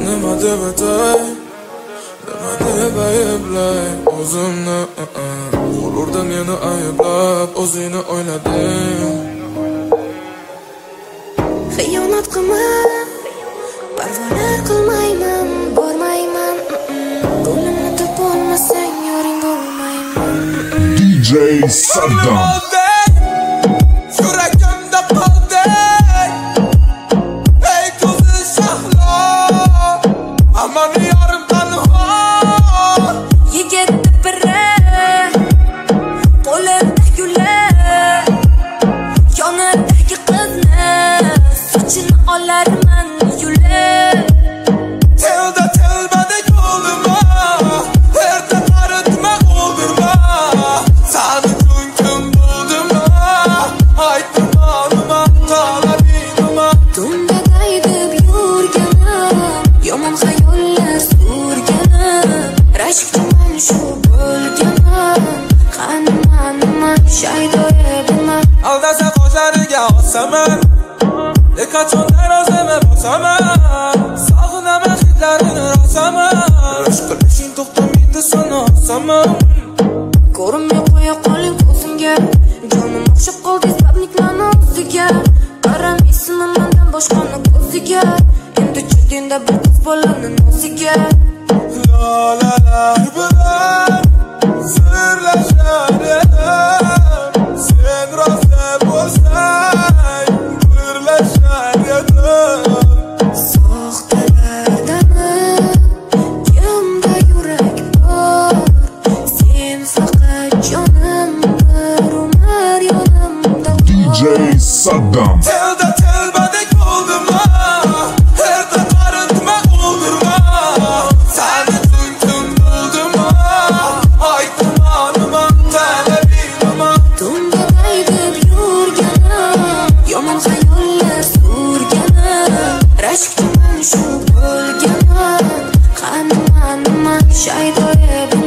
nima deb aytay, nima deb ayblay o'zimni. G'ururda meni ayblab o'zingni o'ylading. Xiyonat qilma, parvolar qilmayman, bormayman. Ko'nglimni topolmasang yoring bo'lmayman. DJ Saddam. Yuragimda qoldi. Ey ko'zi shahlo, aman yorim tanho. Yigit biri, qo'limda gullar, yonidagi qizni sochini olarman yulib. Telda telbadek oldima, erta qaritma o'ldirma. Sani kun kim bo'ldima, aytma nima talabinima. Tundaday deb yurganim, yomon xayollar surganim, rashkchiman shu bo'lganim, qanima shaydo edim. Aldasa qo'shariga osaman, qachondan o'zimni bosaman. Sog'inaman hidlarini rosaman, rashk qilishing to'xtamaydi sana osaman. Ko'rinmay qo'ya qoling ko'zimga, jonim o'xshab qoldi sabnikman o'ziga. Qaramaysan mendan boshqani ko'ziga, endi chirdingda bir qiz bolani noziga. Lolalar bilan sirlashar edim, sen rosa bo'lsang birlashar edim. Soxtalardami kimda yurak bor, sen faqat jonim, bir umr yonimda bor. DJ Saddam. Telda telbadek oldima, erta qaritma o'ldirma. Sani kun bo'ldima, aytma nima talabinima. Tundaday deb yurganim, yomon xayollar surganim, rashkchiman shu bo'lganim, qanima shaydo edim.